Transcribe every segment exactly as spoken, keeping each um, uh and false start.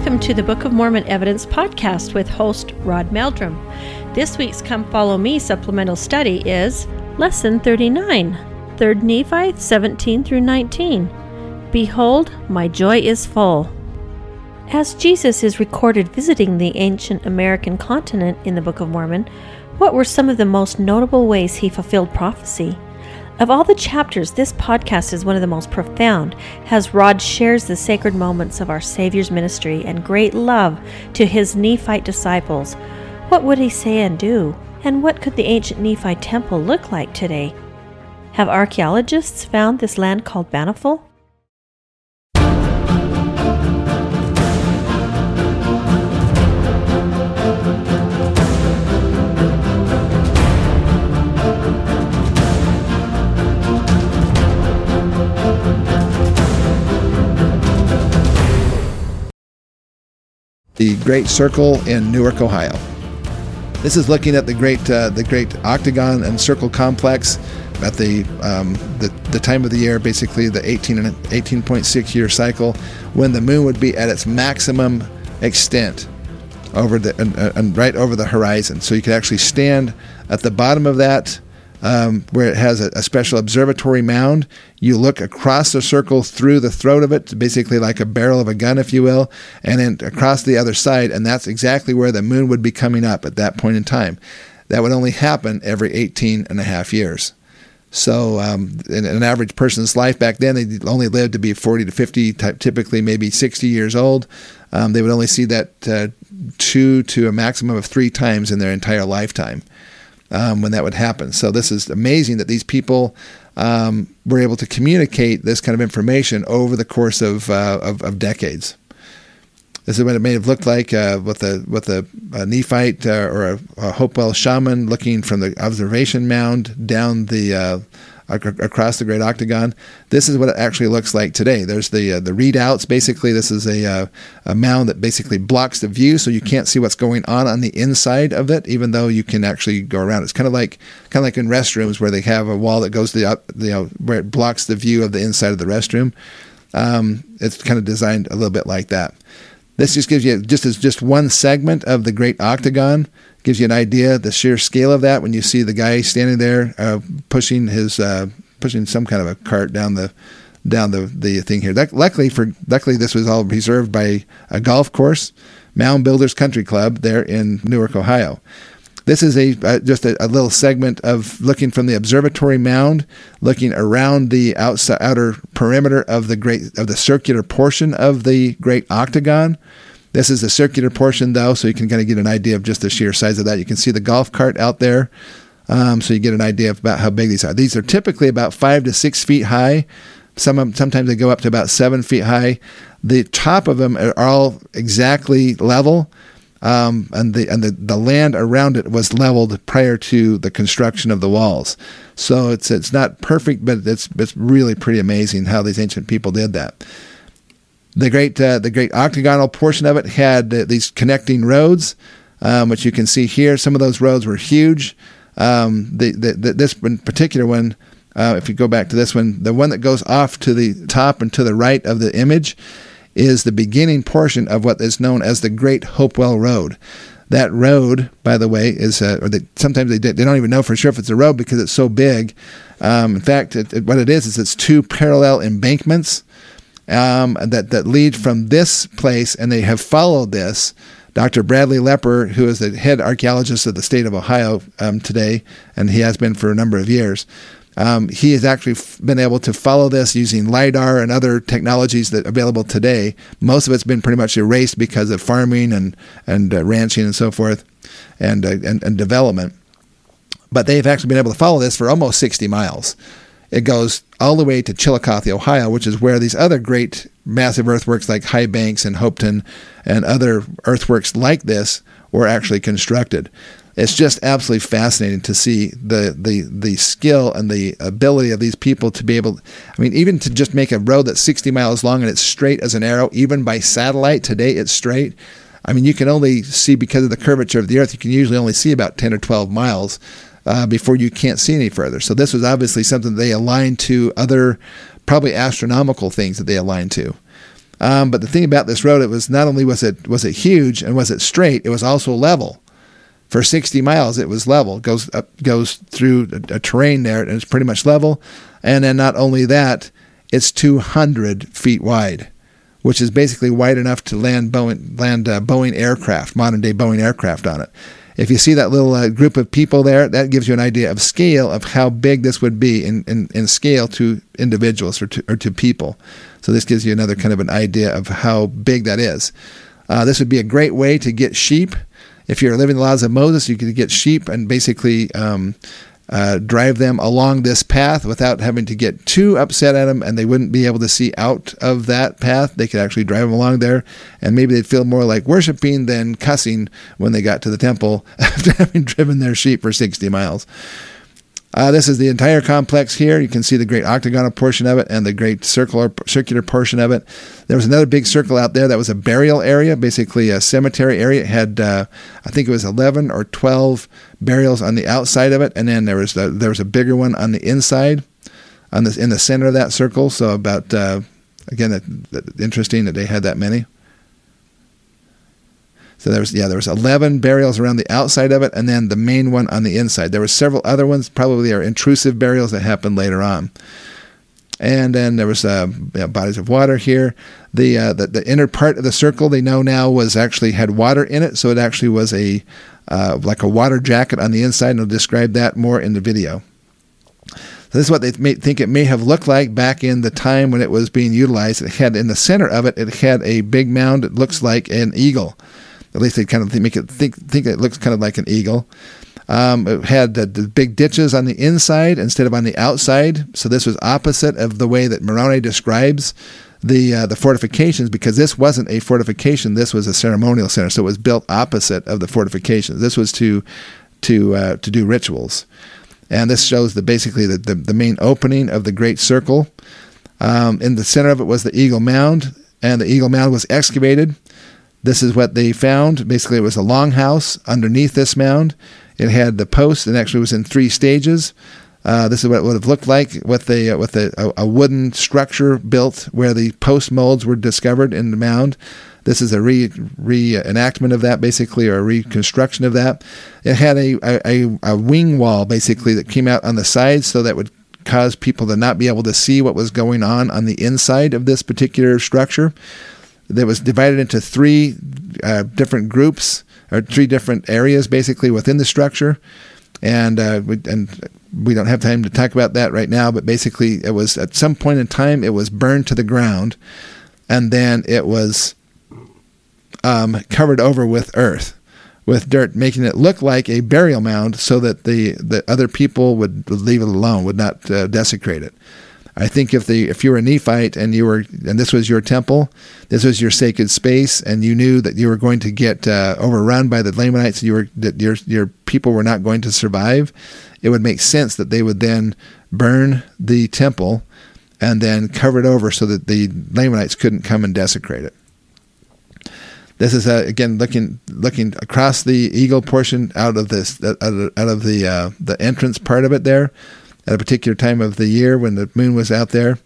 Welcome to the Book of Mormon Evidence Podcast with host Rod Meldrum. This week's Come Follow Me supplemental study is Lesson thirty-nine, Third Nephi seventeen through nineteen. Behold, my joy is full. As Jesus is recorded visiting the ancient American continent in the Book of Mormon, what were some of the most notable ways he fulfilled prophecy? Of all the chapters, this podcast is one of the most profound, as Rod shares the sacred moments of our Savior's ministry and great love to his Nephite disciples. What would he say and do? And what could the ancient Nephite temple look like today? Have archaeologists found this land called Banifal? The Great Circle in Newark, Ohio. This is looking at the great, uh, the great octagon and circle complex at the, um, the the time of the year, basically the eighteen point six year cycle, when the moon would be at its maximum extent over the and, and right over the horizon. So you could actually stand at the bottom of that, um, where it has a, a special observatory mound. You look across the circle through the throat of it, basically like a barrel of a gun, if you will, and then across the other side, and that's exactly where the moon would be coming up at that point in time. That would only happen every eighteen and a half years. So um, in an average person's life back then, they only lived to be forty to fifty, typically maybe sixty years old. Um, they would only see that uh, two to a maximum of three times in their entire lifetime. Um, when that would happen. So this is amazing that these people um, were able to communicate this kind of information over the course of uh, of, of decades. This is what it may have looked like uh, with a with a, a Nephite uh, or a, a Hopewell shaman looking from the observation mound down the uh, ac- across the Great Octagon. This is what it actually looks like today. There's the uh, the readouts. Basically, this is a uh, a mound that basically blocks the view, so you can't see what's going on on the inside of it, even though you can actually go around. It's kind of like kind of like in restrooms where they have a wall that goes to the you know where it blocks the view of the inside of the restroom. Um, it's kind of designed a little bit like that. This just gives you, just as just one segment of the Great Octagon, gives you an idea, the sheer scale of that when you see the guy standing there uh, pushing his uh, pushing some kind of a cart down the down the, the thing here. That, luckily for luckily this was all preserved by a golf course, Mound Builders Country Club there in Newark, Ohio. This is a uh, just a, a little segment of looking from the observatory mound, looking around the outside outer perimeter of the great of the circular portion of the Great Octagon. This is the circular portion, though, so you can kind of get an idea of just the sheer size of that. You can see the golf cart out there, um, so you get an idea about how big these are. These are typically about five to six feet high. Some of them, sometimes they go up to about seven feet high. The top of them are all exactly level. Um, and the and the, the land around it was leveled prior to the construction of the walls. So it's it's not perfect, but it's it's really pretty amazing how these ancient people did that. The great uh, the great octagonal portion of it had uh, these connecting roads, um, which you can see here. Some of those roads were huge. Um, the, the, the this in particular one, uh, if you go back to this one, the one that goes off to the top and to the right of the image is the beginning portion of what is known as the Great Hopewell Road. That road, by the way, is uh, or they, sometimes they, they don't even know for sure if it's a road because it's so big. Um, in fact, it, it, what it is is it's two parallel embankments um, that that lead from this place, and they have followed this. Doctor Bradley Lepper, who is the head archaeologist of the state of Ohio um, today, and he has been for a number of years. Um, he has actually f- been able to follow this using LiDAR and other technologies that are available today. Most of it's been pretty much erased because of farming and and uh, ranching and so forth, and, uh, and and development. But they've actually been able to follow this for almost sixty miles. It goes all the way to Chillicothe, Ohio, which is where these other great massive earthworks like High Banks and Hopeton and other earthworks like this were actually constructed. It's just absolutely fascinating to see the, the the skill and the ability of these people to be able, I mean, even to just make a road that's sixty miles long and it's straight as an arrow, even by satellite, today it's straight. I mean, you can only see, because of the curvature of the earth, you can usually only see about ten or twelve miles uh, before you can't see any further. So this was obviously something they aligned to other, probably astronomical things that they aligned to. Um, but the thing about this road, it was not only was it was it huge and was it straight, it was also level. For sixty miles, it was level. It goes up, goes through a, a terrain there, and it's pretty much level. And then not only that, it's two hundred feet wide, which is basically wide enough to land Boeing, land uh, Boeing aircraft, modern day Boeing aircraft on it. If you see that little uh, group of people there, that gives you an idea of scale of how big this would be in, in, in scale to individuals or to, or to people. So this gives you another kind of an idea of how big that is. Uh, this would be a great way to get sheep. If you're living the laws of Moses, you could get sheep and basically um, uh, drive them along this path without having to get too upset at them, and they wouldn't be able to see out of that path. They could actually drive them along there, and maybe they'd feel more like worshiping than cussing when they got to the temple after having driven their sheep for sixty miles. Uh, this is the entire complex here. You can see the great octagonal portion of it and the great circular circular portion of it. There was another big circle out there that was a burial area, basically a cemetery area. It had, uh, I think it was eleven or twelve burials on the outside of it, and then there was a, there was a bigger one on the inside, on this in the center of that circle. So about uh, again, that, that, interesting that they had that many. So there was, yeah, there was eleven burials around the outside of it, and then the main one on the inside. There were several other ones, probably are intrusive burials that happened later on. And then there was uh, you know, bodies of water here. The, uh, the the inner part of the circle they know now was actually had water in it, so it actually was a uh, like a water jacket on the inside, and I'll describe that more in the video. So this is what they may think it may have looked like back in the time when it was being utilized. It had in the center of it, it had a big mound that looks like an eagle. At least they kind of make it think think it looks kind of like an eagle. Um, it had the, the big ditches on the inside instead of on the outside. So this was opposite of the way that Moroni describes the uh, the fortifications, because this wasn't a fortification. This was a ceremonial center. So it was built opposite of the fortifications. This was to to uh, to do rituals. And this shows the basically the, the, the main opening of the great circle. Um, in the center of it was the eagle mound, and the eagle mound was excavated. This is what they found. Basically, it was a longhouse underneath this mound. It had the post, and actually was in three stages. Uh, this is what it would have looked like with a with a, a wooden structure built where the post molds were discovered in the mound. This is a re reenactment of that, basically, or a reconstruction of that. It had a, a a wing wall, basically, that came out on the sides, so that would cause people to not be able to see what was going on on the inside of this particular structure. That was divided into three uh, different groups, or three different areas, basically, within the structure. And uh, we, and we don't have time to talk about that right now, but basically it was, at some point in time, it was burned to the ground, and then it was um, covered over with earth, with dirt, making it look like a burial mound so that the, the other people would, would leave it alone, would not uh, desecrate it. I think if the if you were a Nephite and you were and this was your temple, this was your sacred space, and you knew that you were going to get uh, overrun by the Lamanites, you were that your your people were not going to survive, it would make sense that they would then burn the temple and then cover it over so that the Lamanites couldn't come and desecrate it. This is uh, again looking looking across the eagle portion out of this out of, out of the uh, the entrance part of it there. At a particular time of the year when the moon was out there.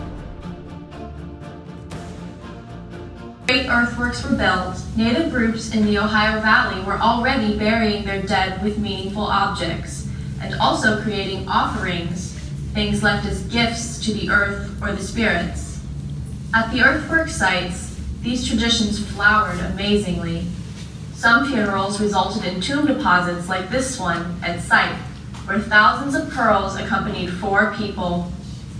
Great earthworks were built. Native groups in the Ohio Valley were already burying their dead with meaningful objects, and also creating offerings, things left as gifts to the earth or the spirits. At the earthwork sites, these traditions flowered amazingly. Some funerals resulted in tomb deposits like this one at site, where thousands of pearls accompanied four people.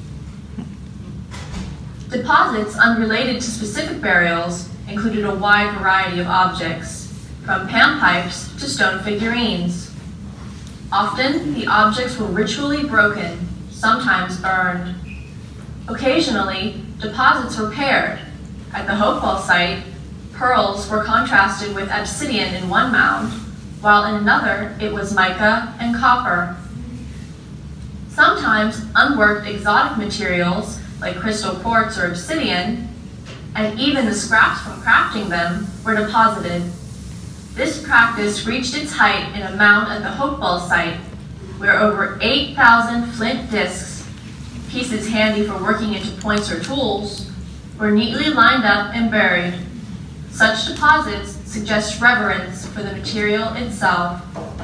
Deposits unrelated to specific burials included a wide variety of objects, from panpipes to stone figurines. Often, the objects were ritually broken, sometimes burned. Occasionally, deposits were paired. At the Hopewell site, pearls were contrasted with obsidian in one mound, while in another it was mica and copper. Sometimes unworked exotic materials like crystal quartz or obsidian, and even the scraps from crafting them, were deposited. This practice reached its height in a mound at the Hopewell site, where over eight thousand flint discs, pieces handy for working into points or tools, were neatly lined up and buried. Such deposits suggest reverence for the material itself.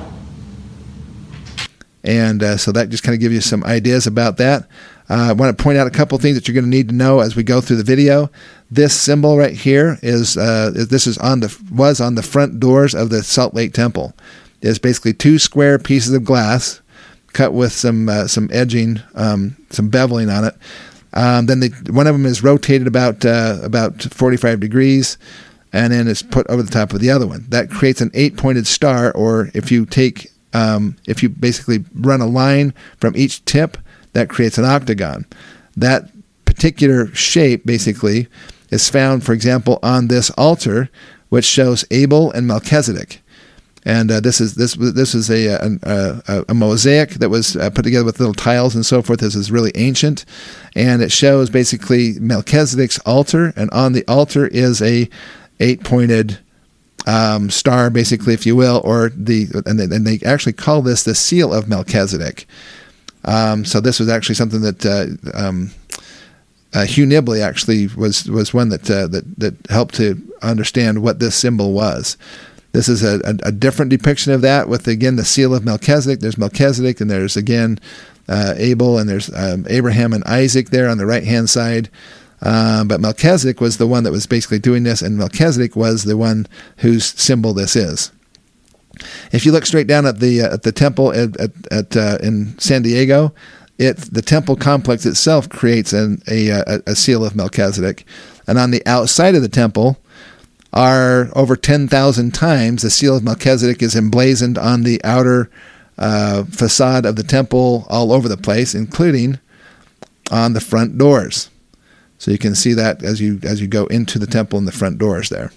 And uh, so that just kind of gives you some ideas about that. Uh, I want to point out a couple things that you're going to need to know as we go through the video. This symbol right here is uh, this is on the was on the front doors of the Salt Lake Temple. It's basically two square pieces of glass cut with some uh, some edging, um, some beveling on it. Um, then they, one of them is rotated about uh, about forty-five degrees, and then it's put over the top of the other one. That creates an eight-pointed star, or if you take um, if you basically run a line from each tip, that creates an octagon. That particular shape basically is found, for example, on this altar, which shows Abel and Melchizedek. And uh, this is this this is a a, a, a mosaic that was uh, put together with little tiles and so forth. This is really ancient, and it shows basically Melchizedek's altar, and on the altar is a eight-pointed um, star, basically, if you will, or the and they, and they actually call this the seal of Melchizedek. Um, so this was actually something that uh, um, uh, Hugh Nibley actually was was one that uh, that that helped to understand what this symbol was. This is a, a, a different depiction of that with, again, the seal of Melchizedek. There's Melchizedek, and there's, again, uh, Abel, and there's um, Abraham and Isaac there on the right-hand side. Um, but Melchizedek was the one that was basically doing this, and Melchizedek was the one whose symbol this is. If you look straight down at the uh, at the temple at, at, at uh, in San Diego, it the temple complex itself creates an, a, a a seal of Melchizedek, and on the outside of the temple are over ten thousand times the seal of Melchizedek is emblazoned on the outer uh, facade of the temple all over the place, including on the front doors. So you can see that as you as you go into the temple in the front doors there.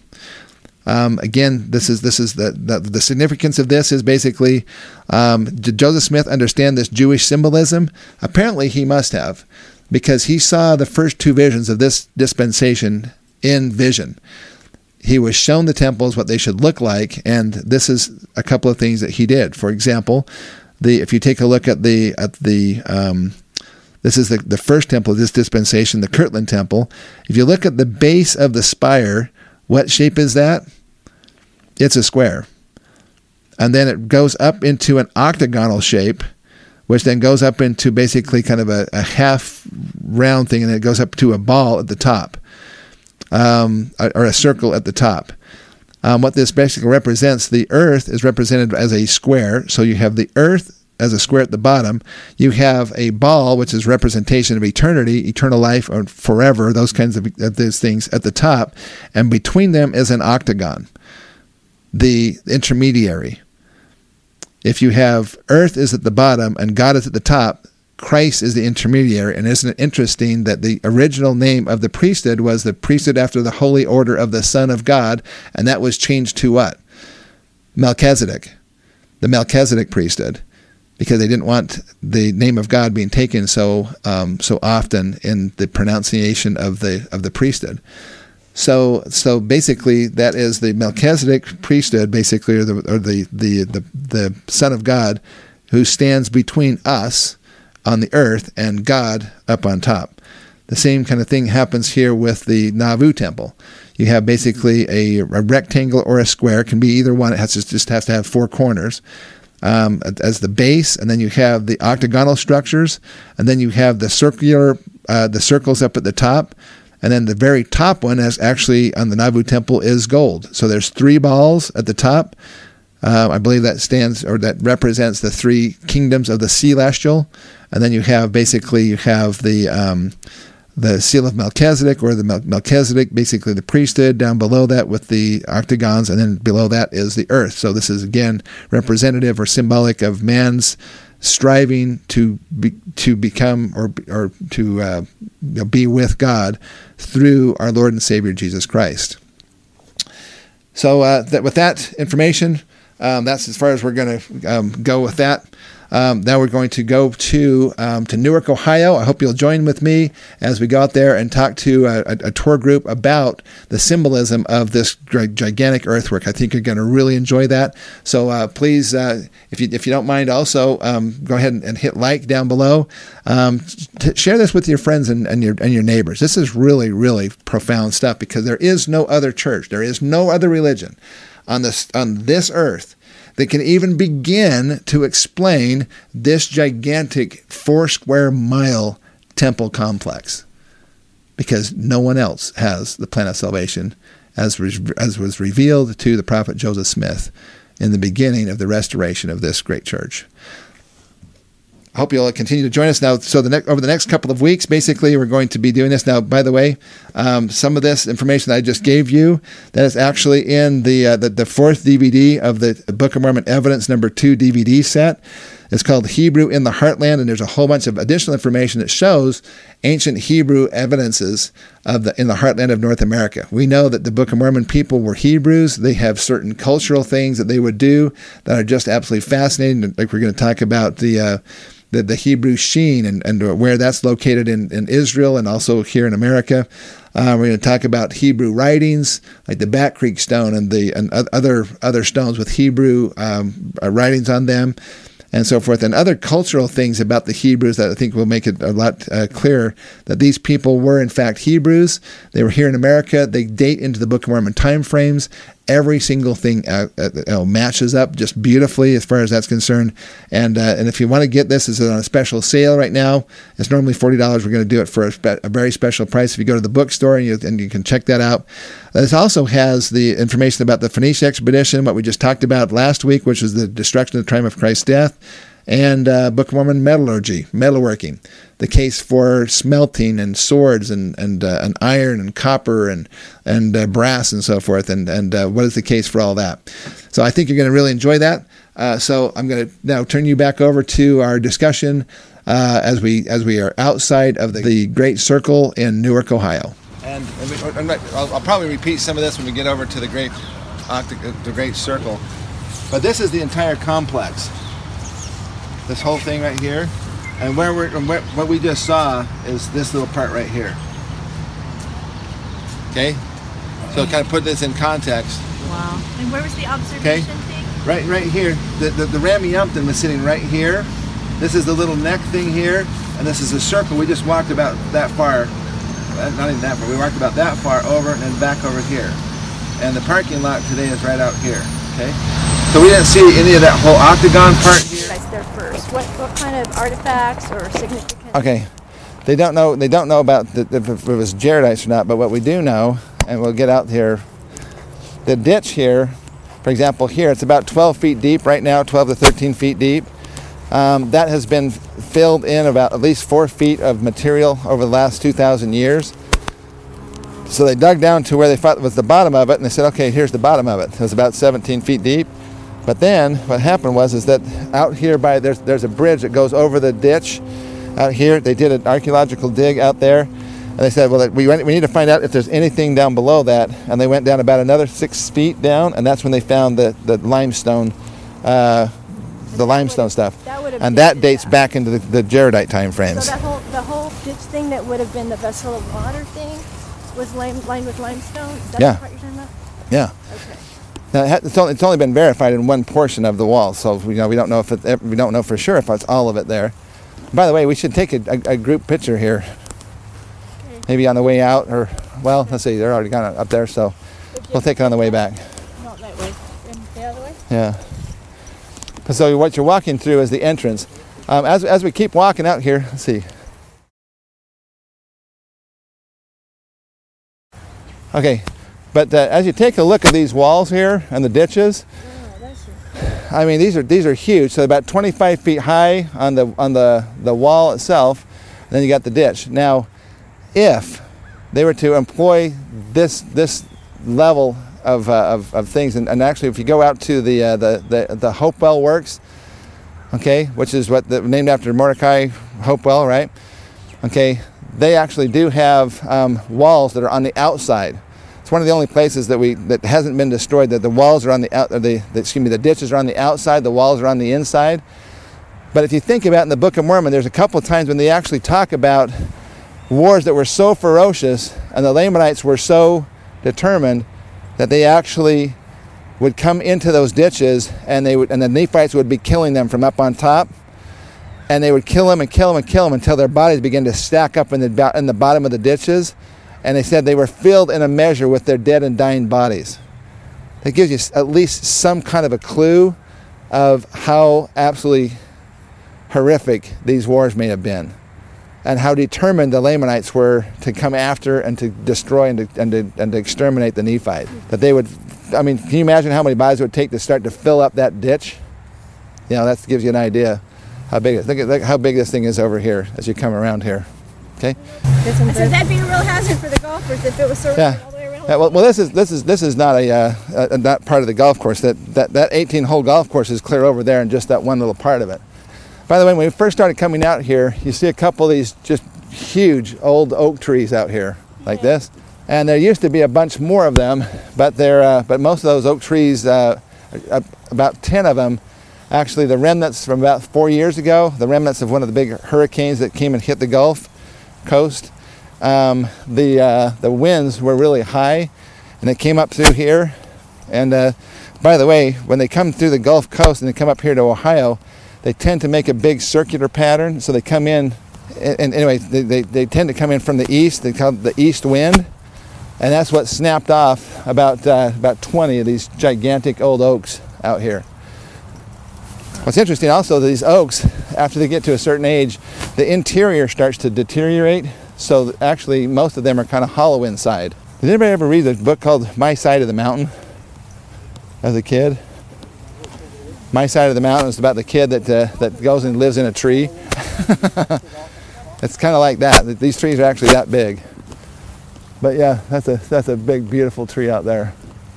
Um, again, this is this is the, the the significance of this is basically, um, did Joseph Smith understand this Jewish symbolism? Apparently he must have, because he saw the first two visions of this dispensation in vision. He was shown the temples, what they should look like, and this is a couple of things that he did. For example, the if you take a look at the at the um, this is the, the first temple of this dispensation, the Kirtland Temple. If you look at the base of the spire, what shape is that? It's a square. And then it goes up into an octagonal shape, which then goes up into basically kind of a, a half round thing, and it goes up to a ball at the top. Um, or a circle at the top. Um, what this basically represents, the earth is represented as a square. So you have the earth as a square at the bottom. You have a ball, which is representation of eternity, eternal life, or forever, those kinds of, of those things at the top. And between them is an octagon, the intermediary. If you have earth is at the bottom and God is at the top, Christ is the intermediary. And isn't it interesting that the original name of the priesthood was the priesthood after the holy order of the Son of God, and that was changed to what? Melchizedek, the Melchizedek priesthood, because they didn't want the name of God being taken so um, so often in the pronunciation of the of the priesthood. So so basically, that is the Melchizedek priesthood, basically, or the or the the the, the Son of God, who stands between us on the earth and God up on top. The same kind of thing happens here with the Nauvoo temple. You have basically a, a rectangle or a square. It can be either one. It has to, just has to have four corners um, as the base, and then you have the octagonal structures, and then you have the circular, uh, the circles up at the top, and then the very top one is actually on the Nauvoo temple is gold. So there's three balls at the top. Uh, I believe that stands or that represents the three kingdoms of the celestial. And then you have basically you have the um, the seal of Melchizedek, or the Mel- Melchizedek, basically the priesthood down below that with the octagons, and then below that is the earth. So this is again representative or symbolic of man's striving to be, to become or or to uh, you know, be with God through our Lord and Savior Jesus Christ. So uh, that with that information, um, that's as far as we're going to um, go with that. Um, now we're going to go to um, to Newark, Ohio. I hope you'll join with me as we go out there and talk to a, a, a tour group about the symbolism of this gigantic earthwork. I think you're going to really enjoy that. So uh, please, uh, if you if you don't mind, also um, go ahead and, and hit like down below. Um, t- share this with your friends and, and your and your neighbors. This is really really profound stuff, because there is no other church, there is no other religion on this on this earth that can even begin to explain this gigantic four square mile temple complex, because no one else has the plan of salvation as, re- as was revealed to the prophet Joseph Smith in the beginning of the restoration of this great church. I hope you'll continue to join us now. So the ne- over the next couple of weeks, basically, we're going to be doing this. Now, by the way, um, some of this information that I just gave you, that is actually in the, uh, the the fourth D V D of the Book of Mormon Evidence number two D V D set. It's called Hebrew in the Heartland, and there's a whole bunch of additional information that shows ancient Hebrew evidences of the in the heartland of North America. We know that the Book of Mormon people were Hebrews. They have certain cultural things that they would do that are just absolutely fascinating. Like we're going to talk about the uh, the, the Hebrew Sheen and, and where that's located in, in Israel and also here in America. Uh, we're going to talk about Hebrew writings, like the Bat Creek Stone and the and other other stones with Hebrew um, writings on them, and so forth, and other cultural things about the Hebrews that I think will make it a lot uh, clearer that these people were in fact Hebrews. They were here in America. They date into the Book of Mormon time frames. Every single thing uh, uh, you know, matches up just beautifully as far as that's concerned. And uh, and if you want to get this, it's on a special sale right now. It's normally forty dollars. We're going to do it for a, spe- a very special price. If you go to the bookstore and you, and you can check that out. This also has the information about the Phoenicia expedition, what we just talked about last week, which was the destruction of the time of Christ's death, and uh, Book of Mormon metallurgy, metalworking, the case for smelting and swords and and, uh, and iron and copper and and uh, brass and so forth, and and uh, what is the case for all that. So I think you're going to really enjoy that. Uh, so I'm going to now turn you back over to our discussion uh, as we as we are outside of the, the Great Circle in Newark, Ohio. And, and we, I'll, I'll probably repeat some of this when we get over to the Great the Great Circle, but this is the entire complex. This whole thing right here, and where we're and where, what we just saw is this little part right here. Okay, so kind of put this in context. Wow. And where was the observation okay? thing? Right, right here. The the, the Rameumpton was sitting right here. This is the little neck thing here, and this is a circle. We just walked about that far, not even that far. We walked about that far over and then back over here, and the parking lot today is right out here. Okay. So we didn't see any of that whole octagon part here. There first. What what kind of artifacts or significant? Okay, they don't know. They don't know about the, if it was Jaredites or not. But what we do know, and we'll get out here, the ditch here, for example, here it's about twelve feet deep right now, twelve to thirteen feet deep. Um, that has been filled in about at least four feet of material over the last two thousand years. So they dug down to where they thought was the bottom of it, and they said, okay, here's the bottom of it. It was about seventeen feet deep. But then what happened was is that out here by there's there's a bridge that goes over the ditch out here. They did an archaeological dig out there, and they said, well, we we need to find out if there's anything down below that. And they went down about another six feet down, and that's when they found the the limestone, uh, the limestone stuff, that and that dates that. back into the, the Jaredite time frames. So that whole the whole ditch thing that would have been the vessel of water thing was lime, lined with limestone. Is that yeah. the part you're talking about? Yeah. Okay. Now, it's only, it's only been verified in one portion of the wall, so we, you know, we don't know if it, we don't know for sure if it's all of it there. By the way, we should take a, a, a group picture here, okay. Maybe on the way out, or well, let's see, they're already kind of up there, so we'll take it on the way back. Not that way, and the other way. Yeah. So what you're walking through is the entrance. Um, as as we keep walking out here, let's see. Okay. But uh, as you take a look at these walls here and the ditches, oh, I mean these are these are huge. So about twenty-five feet high on the on the, the wall itself. And then you got the ditch. Now, if they were to employ this this level of uh, of, of things, and, and actually, if you go out to the uh, the, the the Hopewell Works, okay, which is what the, named after Mordecai Hopewell, right? Okay, they actually do have um, walls that are on the outside. It's one of the only places that we that hasn't been destroyed. That the walls are on the out. The, the excuse me, the ditches are on the outside. The walls are on the inside. But if you think about it in the Book of Mormon, there's a couple of times when they actually talk about wars that were so ferocious and the Lamanites were so determined that they actually would come into those ditches, and they would, and the Nephites would be killing them from up on top, and they would kill them and kill them and kill them until their bodies began to stack up in the in the bottom of the ditches, and they said they were filled in a measure with their dead and dying bodies. That gives you at least some kind of a clue of how absolutely horrific these wars may have been, and how determined the Lamanites were to come after and to destroy and to, and to, and to exterminate the Nephites. That they would, I mean, can you imagine how many bodies it would take to start to fill up that ditch? You know, that gives you an idea how big it is. Look at look how big this thing is over here as you come around here. Okay? I said that'd be a real hazard for the golfers if it was circling Yeah. all the way around. Yeah, well, well, this is this is this is not a uh, uh, not part of the golf course. That that that eighteen-hole golf course is clear over there, and just that one little part of it. By the way, when we first started coming out here, you see a couple of these just huge old oak trees out here, like Yeah. this. And there used to be a bunch more of them, but they're uh, but most of those oak trees, uh, uh, about ten of them, actually the remnants from about four years ago, the remnants of one of the big hurricanes that came and hit the Gulf Coast. Um, the uh, the winds were really high, and they came up through here. And uh, by the way, when they come through the Gulf Coast and they come up here to Ohio, they tend to make a big circular pattern. So they come in, and, and anyway, they, they, they tend to come in from the east. They call it the east wind, and that's what snapped off about uh, about twenty of these gigantic old oaks out here. What's interesting also, these oaks, after they get to a certain age, the interior starts to deteriorate. So actually, most of them are kind of hollow inside. Did anybody ever read a book called My Side of the Mountain as a kid? My Side of the Mountain is about the kid that uh, that goes and lives in a tree. It's kind of like that. These trees are actually that big. But yeah, that's a that's a big, beautiful tree out there.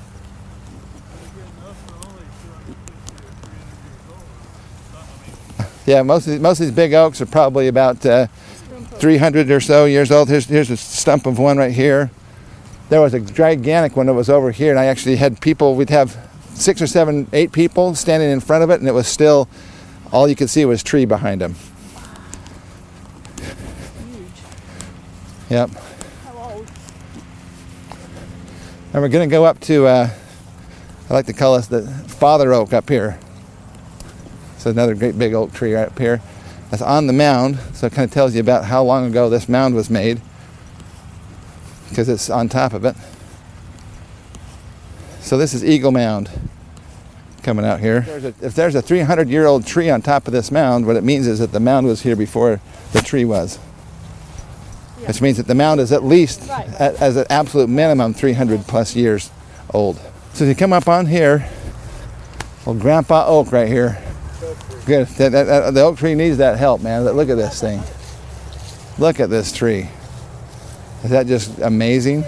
Yeah, most of these, most of these big oaks are probably about uh, three hundred or so years old. Here's here's a stump of one right here. There was a gigantic one that was over here, and I actually had people. We'd have six or seven, eight people standing in front of it, and it was still all you could see was tree behind them. Huge. Yep. How old? And we're going to go up to, uh, I like to call this the Father Oak up here. It's another great big oak tree right up here. That's on the mound, so it kind of tells you about how long ago this mound was made, because it's on top of it. So this is Eagle Mound coming out here. If there's a, if there's a three hundred year old tree on top of this mound, what it means is that the mound was here before the tree was. Yeah. Which means that the mound is at least, Right. at, as an absolute minimum, three hundred plus years old. So if you come up on here, old Grandpa Oak right here. Good. That, that, that, the oak tree needs that help, man. Look at this thing. Look at this tree. Is that just amazing?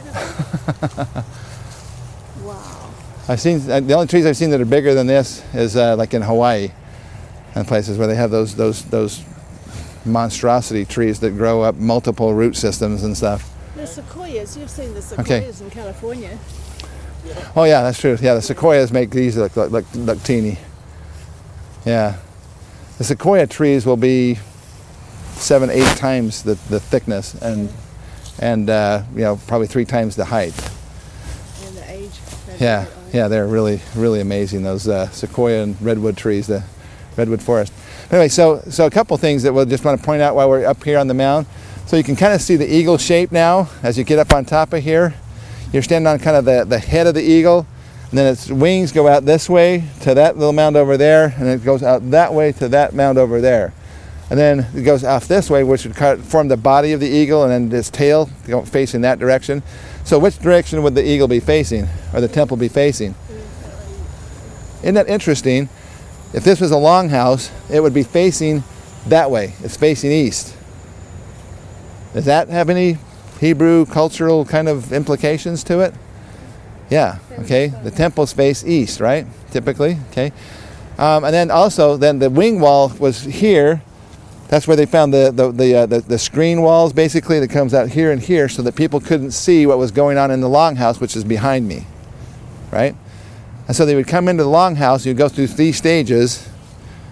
Wow. I've seen uh, the only trees I've seen that are bigger than this is uh, like in Hawaii, and places where they have those those those monstrosity trees that grow up multiple root systems and stuff. The sequoias, you've seen the sequoias Okay. in California. Oh yeah, that's true. Yeah, the sequoias make these look look, look, look teeny. Yeah, the sequoia trees will be seven, eight times the, the thickness, and and uh, you know, probably three times the height. And the age. that Yeah, they are. yeah, they're really, really amazing. Those uh, sequoia and redwood trees, the redwood forest. Anyway, so so a couple things that we'll just want to point out while we're up here on the mound. So you can kind of see the eagle shape now as you get up on top of here. You're standing on kind of the, the head of the eagle, and then its wings go out this way to that little mound over there, and it goes out that way to that mound over there. And then it goes off this way, which would kind of form the body of the eagle, and then its tail go facing that direction. So which direction would the eagle be facing, or the temple be facing? Isn't that interesting? If this was a longhouse, it would be facing that way. It's facing east. Does that have any Hebrew cultural kind of implications to it? Yeah, okay. The temple's face east, right? Typically, okay. Um, and then also, then the wing wall was here. That's where they found the the the, uh, the the screen walls, basically, that comes out here and here, so that people couldn't see what was going on in the longhouse, which is behind me, right? And so they would come into the longhouse. You'd go through three stages,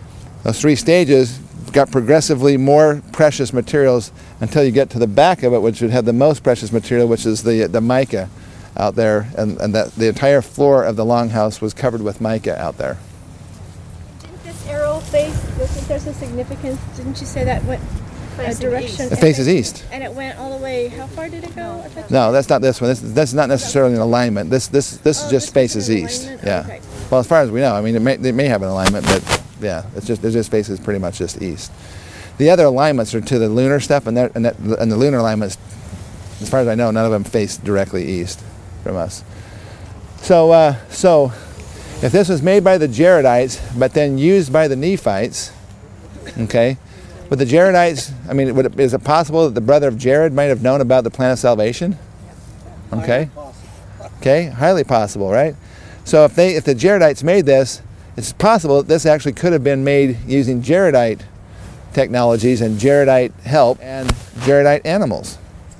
Those three stages got progressively more precious materials until you get to the back of it, which would have the most precious material, which is the the mica out there, and, and that the entire floor of the longhouse was covered with mica out there. Didn't this arrow face, I think there's a significance, didn't you say that went a direction? It faces east. And it went all the way, how far did it go? No, that's not this one. This, that's not necessarily an alignment. This this this Oh, just this faces is an east. alignment? Yeah. Okay. Well, as far as we know, I mean, it may, they may have an alignment, but yeah, it's just it just faces pretty much just east. The other alignments are to the lunar stuff, and, and, that, and the lunar alignments, as far as I know, none of them face directly east from us. So, uh, so if this was made by the Jaredites, but then used by the Nephites, okay, with the Jaredites, I mean, would it, is it possible that the brother of Jared might have known about the plan of salvation? Okay, okay, highly possible, right? So if they, if the Jaredites made this, it's possible that this actually could have been made using Jaredite technologies and Jaredite help and Jaredite animals.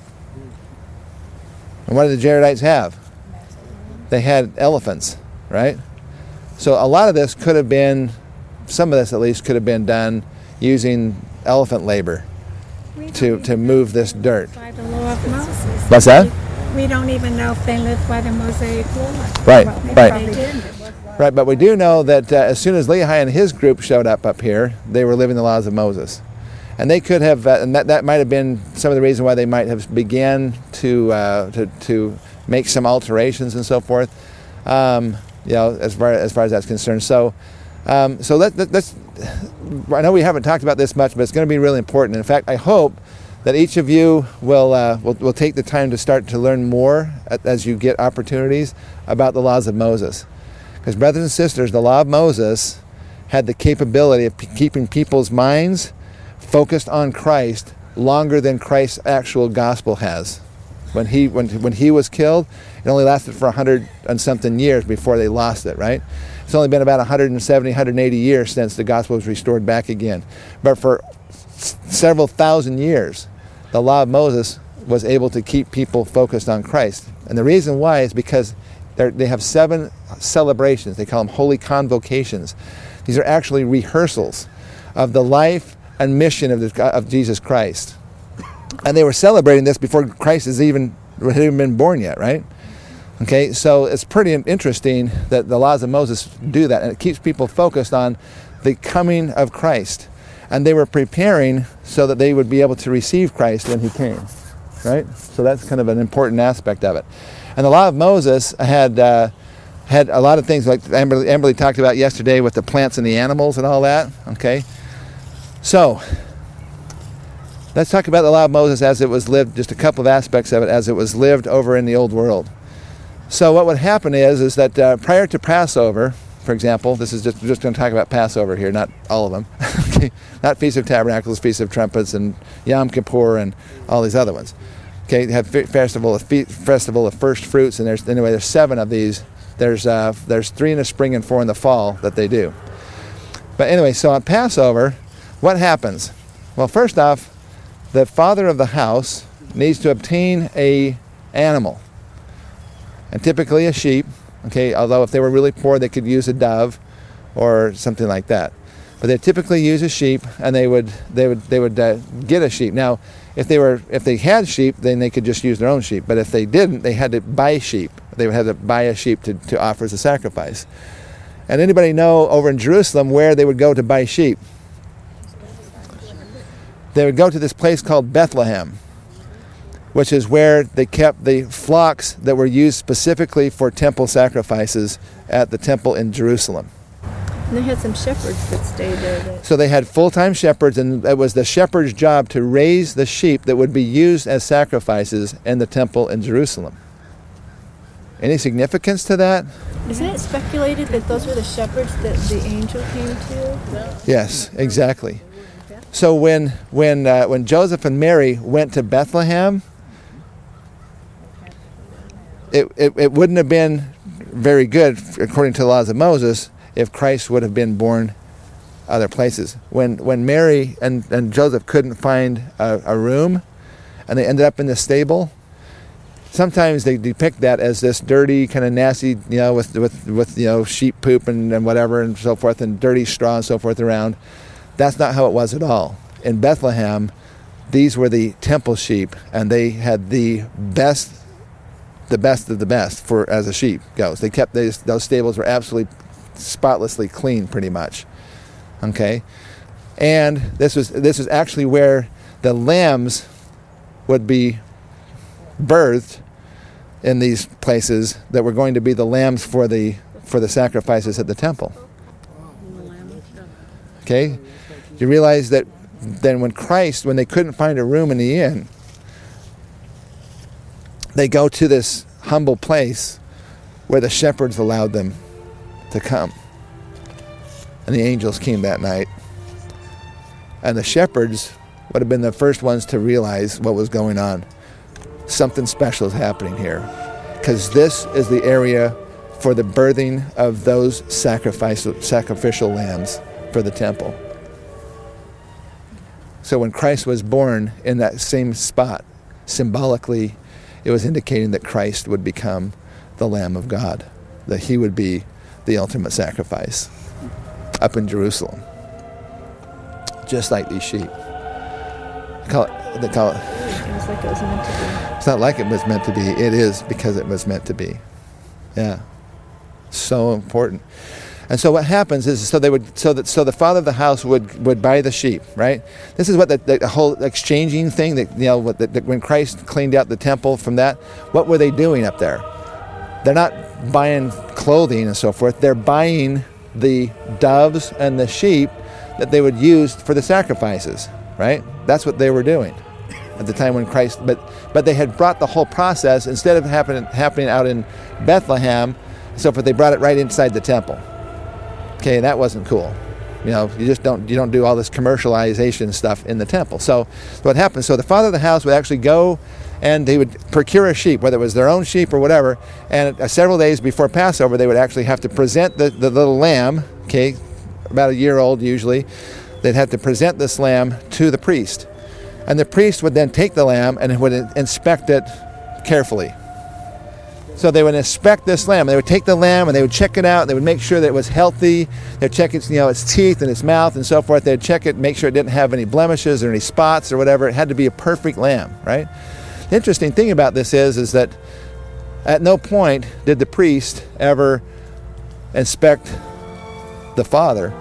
And what did the Jaredites have? They had elephants, right? So a lot of this could have been, some of this at least could have been done using elephant labor to, to move this dirt. By the law of Moses. What's that? We don't even know if they lived by the Mosaic law. Right, Well, they right. probably did. Right, but we do know that uh, as soon as Lehi and his group showed up up here, they were living the laws of Moses. And they could have, uh, and that, that might have been some of the reason why they might have began to uh, to, to make some alterations and so forth, um, you know, as far, as far as that's concerned. So, um, so let, let, let's, I know we haven't talked about this much, but it's going to be really important. In fact, I hope that each of you will, uh, will will take the time to start to learn more as you get opportunities about the laws of Moses. Because brothers and sisters, the law of Moses had the capability of p- keeping people's minds focused on Christ longer than Christ's actual gospel has. When he when when he was killed, it only lasted for a hundred and something years before they lost it, right? It's only been about one hundred seventy, one hundred eighty years since the gospel was restored back again. But for s- several thousand years, the law of Moses was able to keep people focused on Christ. And the reason why is because They're, they have seven celebrations. They call them holy convocations. These are actually rehearsals of the life and mission of, the, of Jesus Christ. And they were celebrating this before Christ has even, had even been born yet, right? Okay, so it's pretty interesting that the laws of Moses do that, and it keeps people focused on the coming of Christ. And they were preparing so that they would be able to receive Christ when he came, right? So that's kind of an important aspect of it. And the law of Moses had uh, had a lot of things like Amberly, Amberly talked about yesterday with the plants and the animals and all that. Okay, so let's talk about the law of Moses as it was lived. Just a couple of aspects of it as it was lived over in the old world. So what would happen is is that uh, prior to Passover, for example, this is just just going to talk about Passover here, not all of them. Okay, not Feast of Tabernacles, Feast of Trumpets, and Yom Kippur, and all these other ones. Okay, they have festival of festival of first fruits, and there's anyway there's seven of these. There's uh, there's three in the spring and four in the fall that they do. But anyway, so on Passover, what happens? Well, first off, the father of the house needs to obtain a animal, and typically a sheep. Okay, although if they were really poor, they could use a dove or something like that. But they typically use a sheep, and they would they would they would uh, get a sheep. Now, if they were if they had sheep, then they could just use their own sheep. But if they didn't, they had to buy sheep. They would have to buy a sheep to, to offer as a sacrifice. And anybody know over in Jerusalem where they would go to buy sheep? They would go to this place called Bethlehem, which is where they kept the flocks that were used specifically for temple sacrifices at the temple in Jerusalem. And they had some shepherds that stayed there. That So they had full-time shepherds, and it was the shepherd's job to raise the sheep that would be used as sacrifices in the temple in Jerusalem. Any significance to that? Isn't it speculated that those were the shepherds that the angel came to? Yes, exactly. So when when uh, when Joseph and Mary went to Bethlehem, it, it it wouldn't have been very good, according to the laws of Moses, if Christ would have been born other places. When when Mary and, and Joseph couldn't find a, a room, and they ended up in the stable, sometimes they depict that as this dirty, kind of nasty, you know, with with, with you know sheep poop and, and whatever and so forth, and dirty straw and so forth around. That's not how it was at all. In Bethlehem, these were the temple sheep, and they had the best, the best of the best for as a sheep goes. They kept these, those stables were absolutely spotlessly clean, pretty much. Okay, and this was this was actually where the lambs would be birthed in these places that were going to be the lambs for the for the sacrifices at the temple. Okay, you realize that then when Christ, when they couldn't find a room in the inn, they go to this humble place where the shepherds allowed them to come. And the angels came that night. And the shepherds would have been the first ones to realize what was going on. Something special is happening here. Because this is the area for the birthing of those sacrifice, sacrificial lambs for the temple. So when Christ was born in that same spot, symbolically, it was indicating that Christ would become the Lamb of God, that he would be the ultimate sacrifice up in Jerusalem, just like these sheep. They call it, they call it, It was like it was meant to be. it's not like it was meant to be. It is because it was meant to be. Yeah, so important. And so what happens is, so they would, so that, so the father of the house would, would buy the sheep, right? This is what the, the whole exchanging thing that, you know, what the, the, when Christ cleaned out the temple from that, what were they doing up there? They're not buying clothing and so forth. They're buying the doves and the sheep that they would use for the sacrifices, right? That's what they were doing at the time when Christ, but but they had brought the whole process, instead of happening happening out in Bethlehem, so forth, they brought it right inside the temple. Okay, that wasn't cool. You know, you just don't you don't do all this commercialization stuff in the temple. So what happened? So the father of the house would actually go and they would procure a sheep, whether it was their own sheep or whatever, and uh, several days before Passover, they would actually have to present the, the little lamb, okay, about a year old usually. They'd have to present this lamb to the priest. And the priest would then take the lamb and would inspect it carefully. So they would inspect this lamb. They would take the lamb and they would check it out. They would make sure that it was healthy. They'd check its, you know, its teeth and its mouth and so forth. They'd check it, make sure it didn't have any blemishes or any spots or whatever. It had to be a perfect lamb, right? The interesting thing about this is, is that at no point did the priest ever inspect the father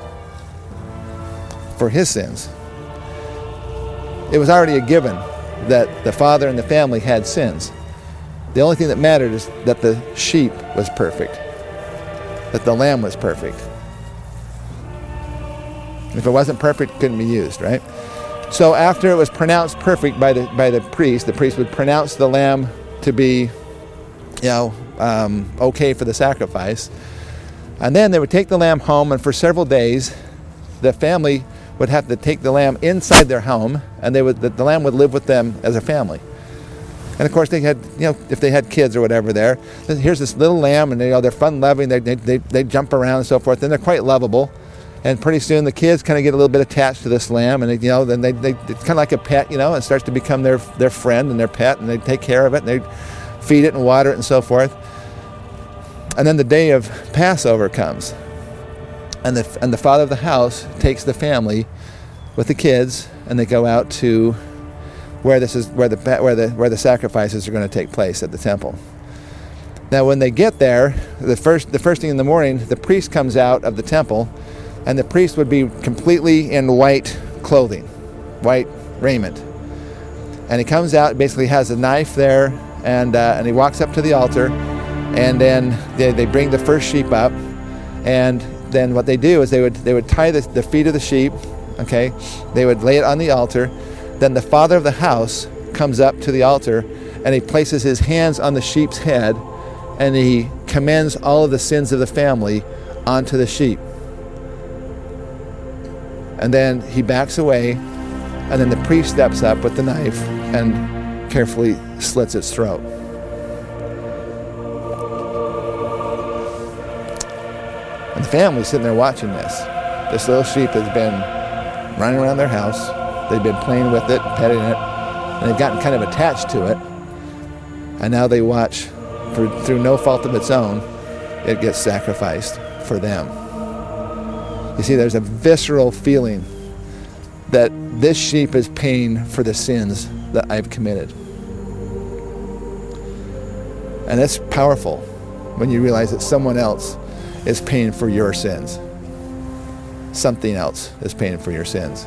for his sins. It was already a given that the father and the family had sins. The only thing that mattered is that the sheep was perfect, that the lamb was perfect. If it wasn't perfect, it couldn't be used, right? So after it was pronounced perfect by the by the priest, the priest would pronounce the lamb to be, you know, um, okay for the sacrifice. And then they would take the lamb home, and for several days, the family would have to take the lamb inside their home, and they would the, the lamb would live with them as a family. And of course, they had, you know, if they had kids or whatever there, here's this little lamb, and they, you know, they're fun-loving, they, they they they jump around and so forth, and they're quite lovable. And pretty soon, the kids kind of get a little bit attached to this lamb, and they, you know, then they, they it's kind of like a pet, you know, it starts to become their their friend and their pet, and they take care of it, and they feed it and water it and so forth. And then the day of Passover comes, and the and the father of the house takes the family with the kids, and they go out to where this is where the where the where the sacrifices are going to take place at the temple. Now, when they get there, the first the first thing in the morning, the priest comes out of the temple, and the priest would be completely in white clothing, white raiment, and he comes out, basically has a knife there, and uh, and he walks up to the altar, and then they they bring the first sheep up, and then what they do is they would they would tie the, the feet of the sheep, okay, they would lay it on the altar. Then the father of the house comes up to the altar, and he places his hands on the sheep's head, and he commends all of the sins of the family onto the sheep. And then he backs away, and then the priest steps up with the knife and carefully slits its throat. And the family's sitting there watching this. This little sheep has been running around their house. They've been playing with it, petting it, and they've gotten kind of attached to it. And now they watch, for, through no fault of its own, it gets sacrificed for them. You see, there's a visceral feeling that this sheep is paying for the sins that I've committed. And it's powerful when you realize that someone else is paying for your sins. Something else is paying for your sins.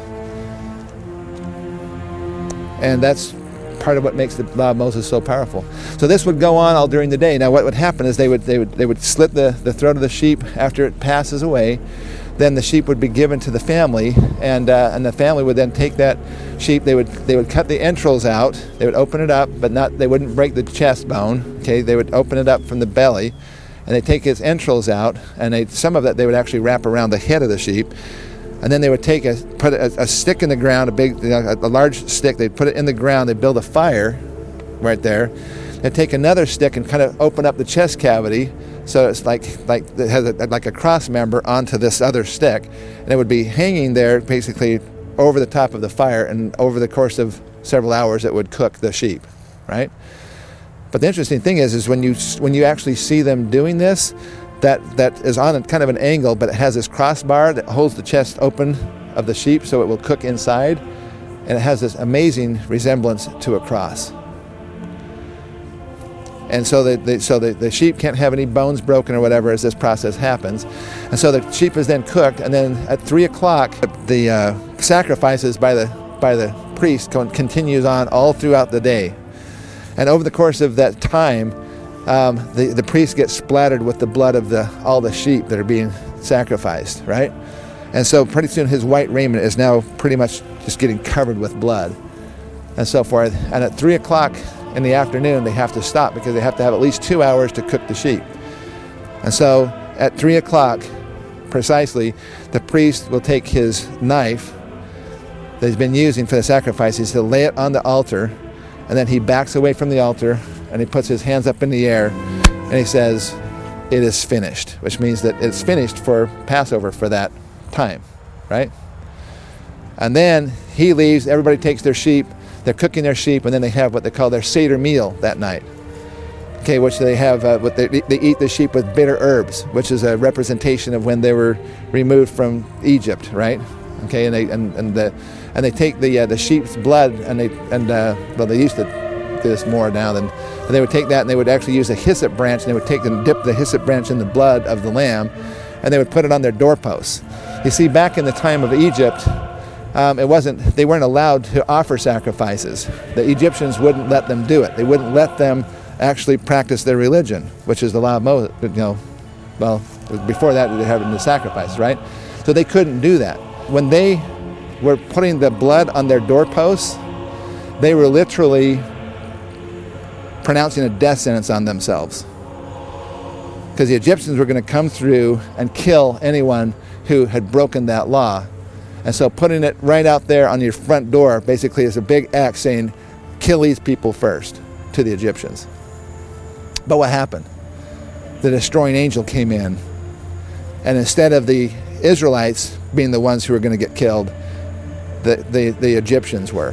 And that's part of what makes the law of Moses so powerful. So this would go on all during the day. Now what would happen is they would they would they would slit the, the throat of the sheep after it passes away. Then the sheep would be given to the family, and uh, and the family would then take that sheep. They would they would cut the entrails out. They would open it up, but not they wouldn't break the chest bone. Okay, they would open it up from the belly, and they take its entrails out, and they some of that they would actually wrap around the head of the sheep, and then they would take a put a, a stick in the ground, a big you know, a, a large stick. They'd put it in the ground. They'd build a fire right there. They'd take another stick and kind of open up the chest cavity. So it's like like it has a, like a cross member onto this other stick, and it would be hanging there basically over the top of the fire, and over the course of several hours it would cook the sheep, right? But the interesting thing is, is when you when you actually see them doing this, that that is on a kind of an angle, but it has this crossbar that holds the chest open of the sheep, so it will cook inside, and it has this amazing resemblance to a cross. And so the, the so the, the sheep can't have any bones broken or whatever as this process happens. And so the sheep is then cooked, and then at three o'clock, the uh, sacrifices by the by the priest continues on all throughout the day. And over the course of that time, um, the, the priest gets splattered with the blood of the all the sheep that are being sacrificed, right? And so pretty soon his white raiment is now pretty much just getting covered with blood and so forth. And at three o'clock in the afternoon, they have to stop because they have to have at least two hours to cook the sheep. And so at three o'clock precisely, the priest will take his knife that he's been using for the sacrifices, he'll lay it on the altar, and then he backs away from the altar and he puts his hands up in the air and he says, "It is finished," which means that it's finished for Passover for that time, right? And then he leaves, everybody takes their sheep, they're cooking their sheep, and then they have what they call their Seder meal that night. Okay, which they have, uh, what they, they eat the sheep with bitter herbs, which is a representation of when they were removed from Egypt, right? Okay, and they and, and the and they take the uh, the sheep's blood, and they and uh, well, they used to do this more now than, but they would take that and they would actually use a hyssop branch, and they would take and dip the hyssop branch in the blood of the lamb, and they would put it on their doorposts. You see, back in the time of Egypt, Um, it wasn't. They weren't allowed to offer sacrifices. The Egyptians wouldn't let them do it. They wouldn't let them actually practice their religion, which is the law of Moses. You know, well, before that they had the sacrifice, right? So they couldn't do that. When they were putting the blood on their doorposts, they were literally pronouncing a death sentence on themselves, because the Egyptians were going to come through and kill anyone who had broken that law. And so putting it right out there on your front door basically is a big X saying, "Kill these people first," to the Egyptians. But what happened? The destroying angel came in, and instead of the Israelites being the ones who were going to get killed, the, the, the Egyptians were.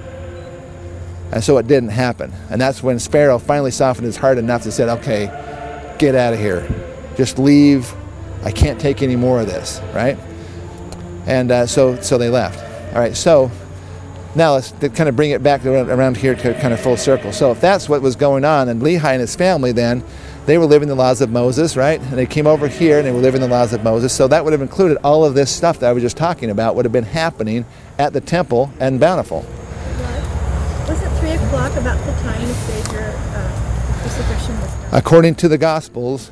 And so it didn't happen. And that's when Pharaoh finally softened his heart enough to say, "Okay, get out of here. Just leave. I can't take any more of this," right? And uh, so so they left. All right, so now let's kind of bring it back around here to kind of full circle. So if that's what was going on, and Lehi and his family then, they were living the laws of Moses, right? And they came over here and they were living the laws of Moses. So that would have included all of this stuff that I was just talking about would have been happening at the temple and Bountiful. Was it three o'clock about the time the Savior uh, crucifixion was done? According to the Gospels,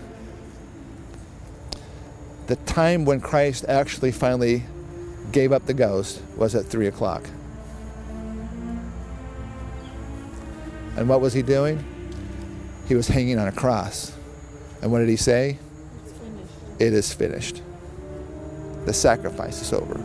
the time when Christ actually finally gave up the ghost was at three o'clock. And what was he doing? He was hanging on a cross. And what did he say? It's finished. It is finished. The sacrifice is over.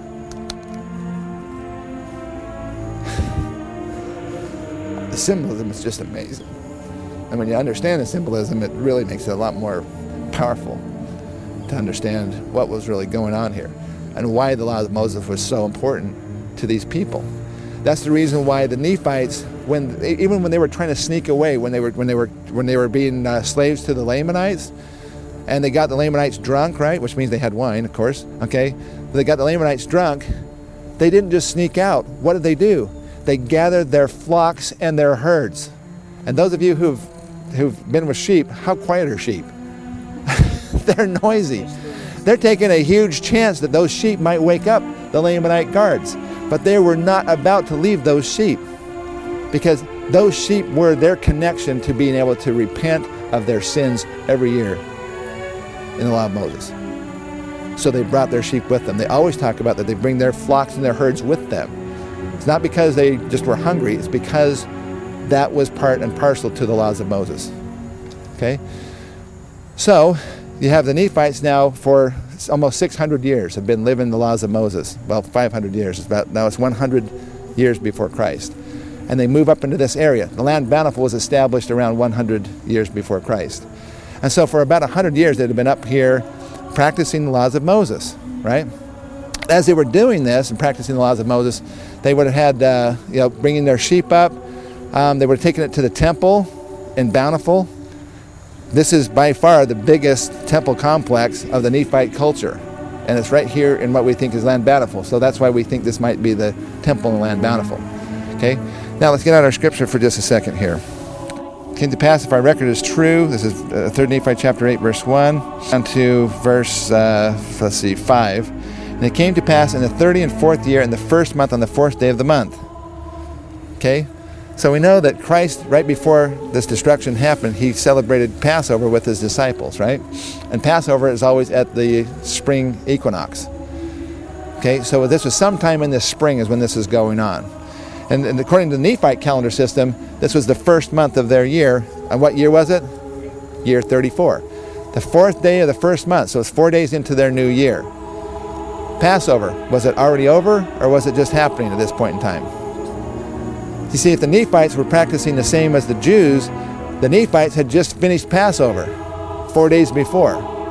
The symbolism is just amazing. And when you understand the symbolism, it really makes it a lot more powerful to understand what was really going on here and why the law of Moses was so important to these people. That's the reason why the Nephites, when even when they were trying to sneak away, when they were when they were when they were being uh, slaves to the Lamanites, and they got the Lamanites drunk, right? Which means they had wine, of course, okay? They got the Lamanites drunk. They didn't just sneak out. What did they do? They gathered their flocks and their herds. And those of you who've, who've been with sheep, how quiet are sheep? They're noisy. They're taking a huge chance that those sheep might wake up the Lamanite guards. But they were not about to leave those sheep, because those sheep were their connection to being able to repent of their sins every year in the law of Moses. So they brought their sheep with them. They always talk about that they bring their flocks and their herds with them. It's not because they just were hungry. It's because that was part and parcel to the laws of Moses. Okay? So you have the Nephites now for almost six hundred years have been living the laws of Moses. Well, five hundred years. It's about, now it's one hundred years before Christ. And they move up into this area. The land bountiful was established around one hundred years before Christ. And so for about one hundred years, they'd have been up here practicing the laws of Moses, right? As they were doing this and practicing the laws of Moses, they would have had, uh, you know, bringing their sheep up. Um, they would have taken it to the temple in Bountiful. This is by far the biggest temple complex of the Nephite culture. And it's right here in what we think is Land Bountiful. So that's why we think this might be the temple in Land Bountiful. Okay? Now let's get out our scripture for just a second here. It came to pass, if our record is true, this is uh, third Nephi chapter eight, verse one, down to verse, uh, let's see, five. And it came to pass in the thirty and fourth year, in the first month, on the fourth day of the month. Okay? So we know that Christ, right before this destruction happened, he celebrated Passover with his disciples, right? And Passover is always at the spring equinox. Okay, so this was sometime in the spring is when this is going on. And, and according to the Nephite calendar system, this was the first month of their year. And what year was it? Year thirty-four. The fourth day of the first month, so it's four days into their new year. Passover, was it already over, or was it just happening at this point in time? You see, if the Nephites were practicing the same as the Jews, the Nephites had just finished Passover four days before.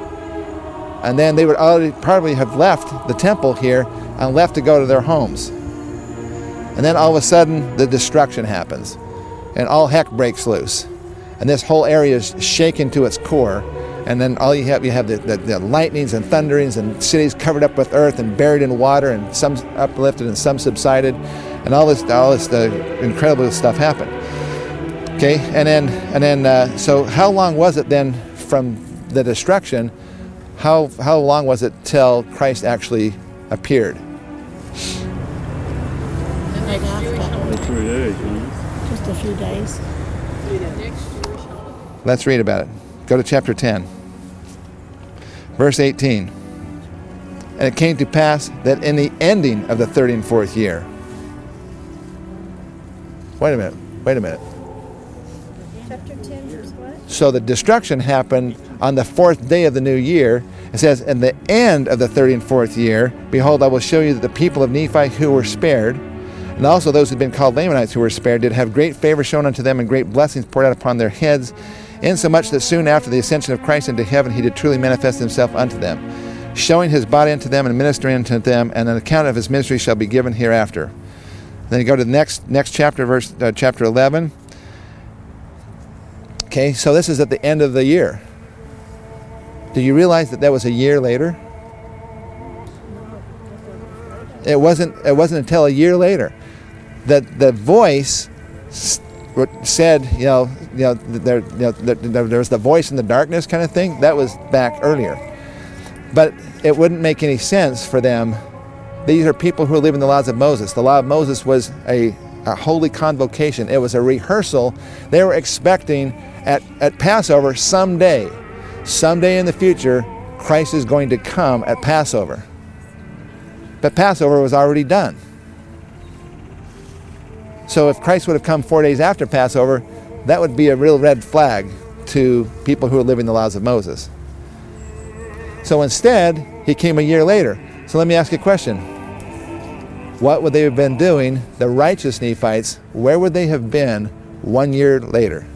And then they would already probably have left the temple here and left to go to their homes. And then all of a sudden, the destruction happens. And all heck breaks loose. And this whole area is shaken to its core. And then all you have, you have the, the, the lightnings and thunderings and cities covered up with earth and buried in water, and some uplifted and some subsided. And all this, all this uh, incredible stuff happened. Okay, and then, and then, uh, so how long was it then from the destruction? How how long was it till Christ actually appeared? Right after. Three days, huh? Just a few days. Let's read about it. Go to chapter ten, verse eighteen. And it came to pass that in the ending of the thirty and fourth year. Wait a minute. Wait a minute. Chapter ten, verse what? So the destruction happened on the fourth day of the new year. It says, in the end of the thirty and fourth year, behold, I will show you that the people of Nephi who were spared, and also those who had been called Lamanites who were spared, did have great favor shown unto them and great blessings poured out upon their heads, insomuch that soon after the ascension of Christ into heaven, he did truly manifest himself unto them, showing his body unto them and ministering unto them, and an account of his ministry shall be given hereafter. Then you go to the next next chapter, verse uh, chapter eleven. Okay, so this is at the end of the year. Do you realize that that was a year later? It wasn't. It wasn't until a year later that the voice said, you know, you know, there, you know, there, there was the voice in the darkness kind of thing. That was back earlier, but it wouldn't make any sense for them. These are people who are living the laws of Moses. The law of Moses was a, a holy convocation. It was a rehearsal. They were expecting at, at Passover someday, someday in the future, Christ is going to come at Passover. But Passover was already done. So if Christ would have come four days after Passover, that would be a real red flag to people who are living the laws of Moses. So instead, he came a year later. So let me ask you a question. What would they have been doing, the righteous Nephites, where would they have been one year later?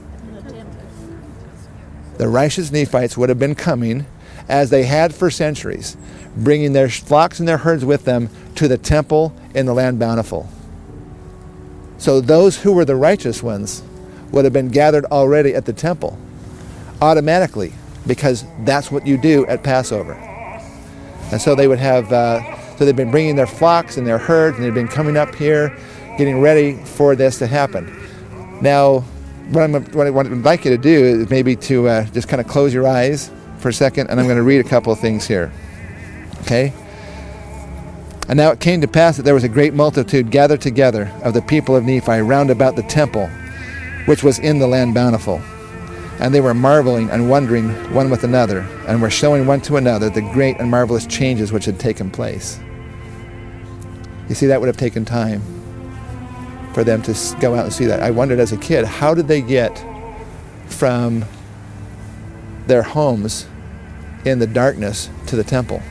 The righteous Nephites would have been coming, as they had for centuries, bringing their flocks and their herds with them to the temple in the land bountiful. So those who were the righteous ones would have been gathered already at the temple, automatically, because that's what you do at Passover. And so they would have, uh, so they've been bringing their flocks and their herds, and they've been coming up here, getting ready for this to happen. Now, what, I'm, what I would like you to do is maybe to uh, just kind of close your eyes for a second, and I'm going to read a couple of things here. Okay? And now it came to pass that there was a great multitude gathered together of the people of Nephi round about the temple, which was in the land Bountiful. And they were marveling and wondering one with another, and were showing one to another the great and marvelous changes which had taken place. You see, that would have taken time for them to go out and see that. I wondered as a kid, how did they get from their homes in the darkness to the temple?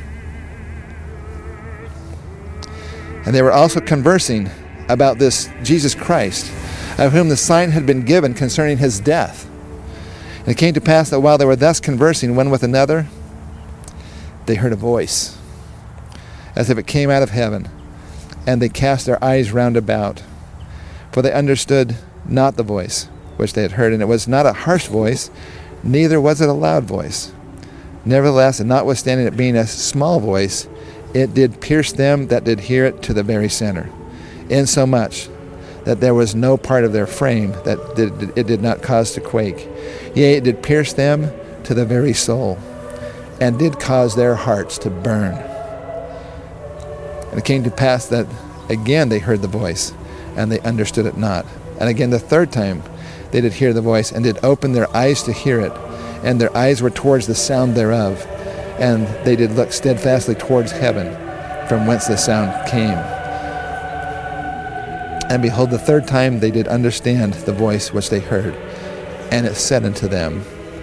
And they were also conversing about this Jesus Christ, of whom the sign had been given concerning his death. And it came to pass that while they were thus conversing one with another, they heard a voice, as if it came out of heaven, and they cast their eyes round about, for they understood not the voice which they had heard, and it was not a harsh voice, neither was it a loud voice. Nevertheless, and notwithstanding it being a small voice, it did pierce them that did hear it to the very center, insomuch that there was no part of their frame that did, it did not cause to quake. Yea, it did pierce them to the very soul, and did cause their hearts to burn. And it came to pass that again they heard the voice, and they understood it not. And again the third time they did hear the voice, and did open their eyes to hear it, and their eyes were towards the sound thereof, and they did look steadfastly towards heaven, from whence the sound came. And behold, the third time they did understand the voice which they heard, and it said unto them,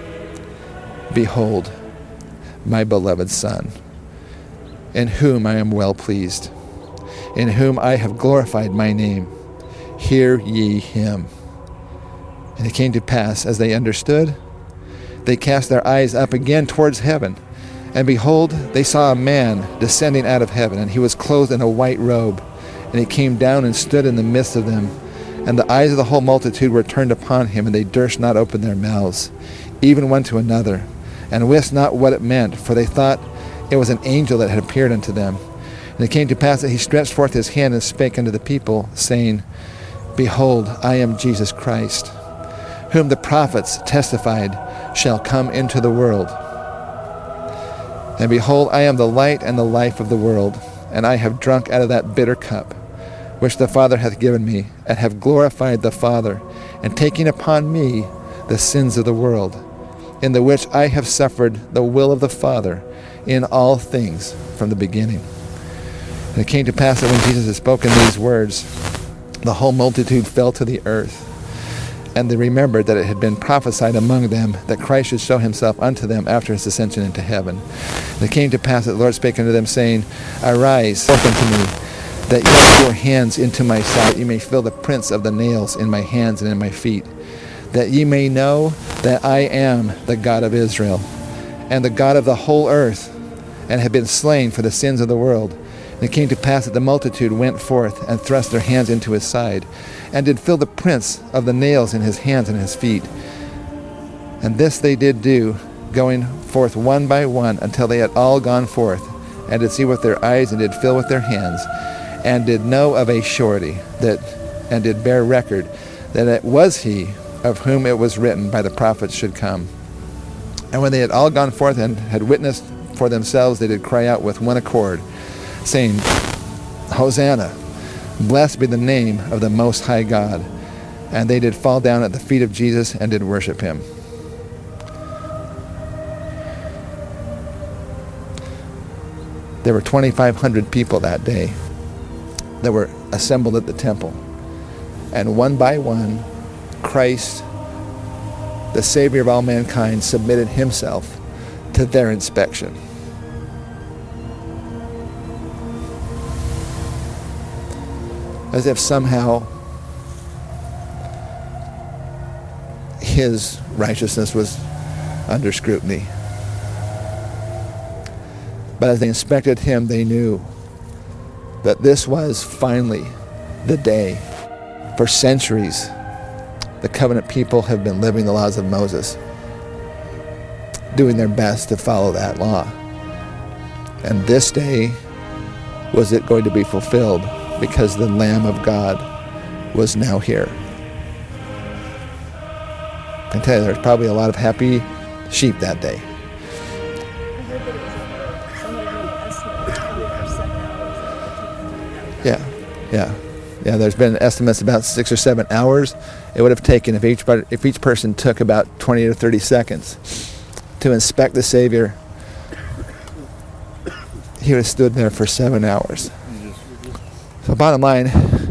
Behold, my beloved Son, in whom I am well pleased, in whom I have glorified my name. Hear ye him. And it came to pass, as they understood, they cast their eyes up again towards heaven, and behold, they saw a man descending out of heaven, and he was clothed in a white robe. And he came down and stood in the midst of them. And the eyes of the whole multitude were turned upon him, and they durst not open their mouths, even one to another, and wist not what it meant, for they thought it was an angel that had appeared unto them. And it came to pass that he stretched forth his hand and spake unto the people, saying, Behold, I am Jesus Christ, whom the prophets testified shall come into the world. And behold, I am the light and the life of the world, and I have drunk out of that bitter cup, which the Father hath given me, and have glorified the Father, and taking upon me the sins of the world, in the which I have suffered the will of the Father in all things from the beginning. And it came to pass that when Jesus had spoken these words, the whole multitude fell to the earth, and they remembered that it had been prophesied among them that Christ should show himself unto them after his ascension into heaven. And it came to pass that the Lord spake unto them, saying, Arise forth unto me, that ye put your hands into my side, ye may feel the prints of the nails in my hands and in my feet, that ye may know that I am the God of Israel, and the God of the whole earth, and have been slain for the sins of the world. And it came to pass that the multitude went forth, and thrust their hands into his side, and did feel the prints of the nails in his hands and his feet. And this they did do, going forth one by one, until they had all gone forth, and did see with their eyes, and did feel with their hands, and did know of a surety, that, and did bear record, that it was he of whom it was written by the prophets should come. And when they had all gone forth and had witnessed for themselves, they did cry out with one accord, saying, Hosanna, blessed be the name of the Most High God. And they did fall down at the feet of Jesus and did worship him. There were twenty-five hundred people that day that were assembled at the temple. And one by one, Christ, the Savior of all mankind, submitted himself to their inspection. As if somehow his righteousness was under scrutiny. But as they inspected him, they knew that this was finally the day. For centuries, the covenant people have been living the laws of Moses. doing their best to follow that law. And this day was it going to be fulfilled because the Lamb of God was now here. I can tell you there's probably a lot of happy sheep that day. I heard that it was over, somebody made an estimate, it's probably over seven hours. Yeah, yeah. Yeah, there's been estimates about six or seven hours. It would have taken, if each if each person took about twenty to thirty seconds to inspect the Savior, he would have stood there for seven hours. So bottom line,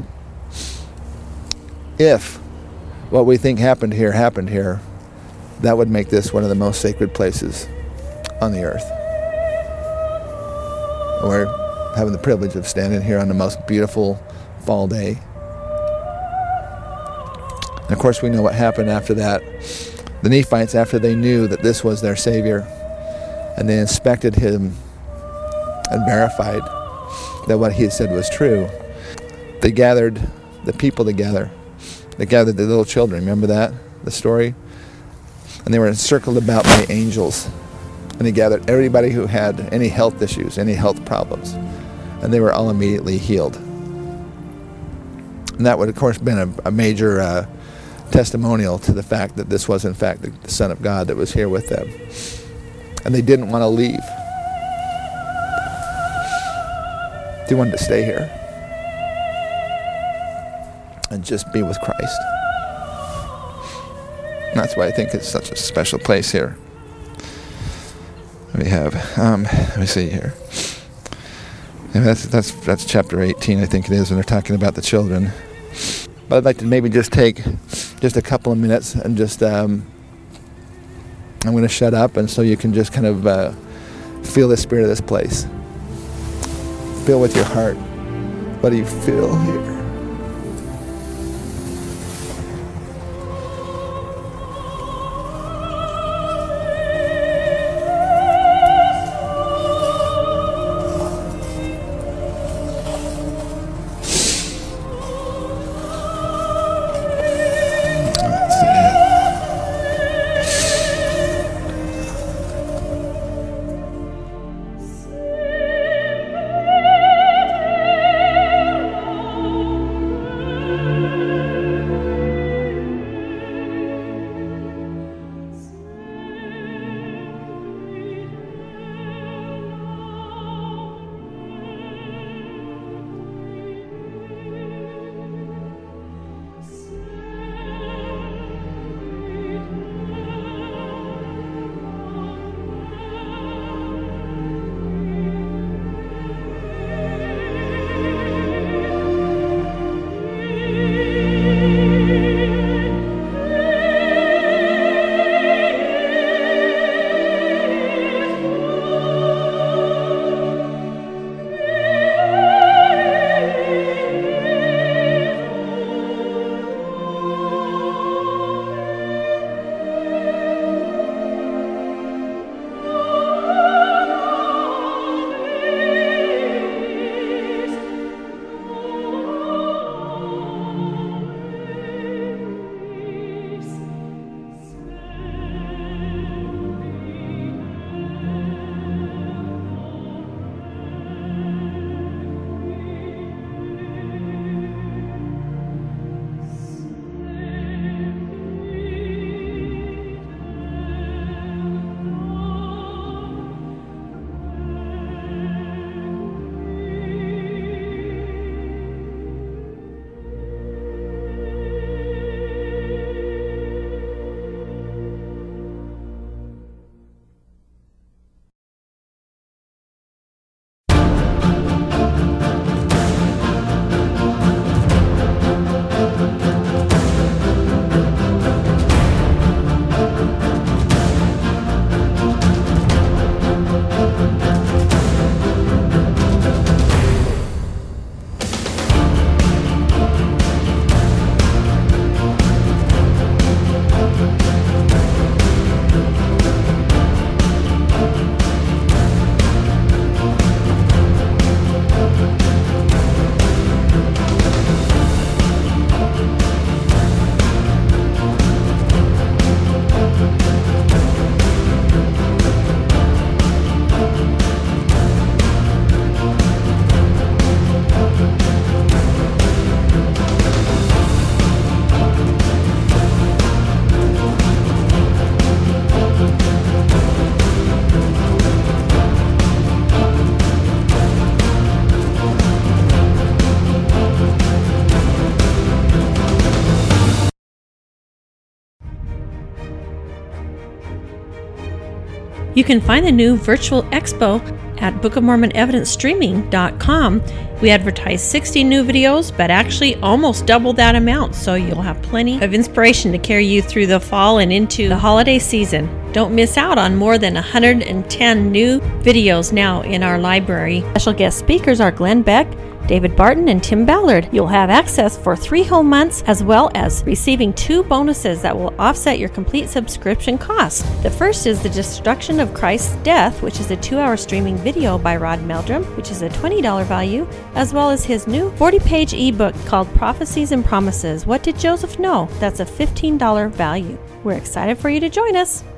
if what we think happened here happened here, that would make this one of the most sacred places on the earth. We're having the privilege of standing here on the most beautiful fall day. And of course we know what happened after that. The Nephites, after they knew that this was their Savior, and they inspected him and verified that what he had said was true, they gathered the people together. They gathered the little children. Remember that? The story? And they were encircled about by angels. And they gathered everybody who had any health issues, any health problems. And they were all immediately healed. And that would, of course, been a, a major uh, testimonial to the fact that this was, in fact, the, the Son of God that was here with them. And they didn't want to leave. They wanted to stay here and just be with Christ. And that's why I think it's such a special place here. We have, um, let me see here. Yeah, that's that's that's chapter eighteen, I think it is, and they're talking about the children. But I'd like to maybe just take just a couple of minutes and just, um, I'm going to shut up, and so you can just kind of uh, feel the spirit of this place. Feel with your heart. What do you feel here? You can find the new virtual expo at Book of Mormon Evidence Streaming dot com. We advertise sixty new videos, but actually almost double that amount, so you'll have plenty of inspiration to carry you through the fall and into the holiday season. Don't miss out on more than one hundred ten new videos now in our library. Special guest speakers are Glenn Beck, David Barton, and Tim Ballard. You'll have access for three whole months, as well as receiving two bonuses that will offset your complete subscription cost. The first is The Destruction of Christ's Death, which is a two-hour streaming video by Rod Meldrum, which is a twenty dollars value, as well as his new forty-page ebook called Prophecies and Promises. What Did Joseph Know? That's a fifteen dollars value. We're excited for you to join us.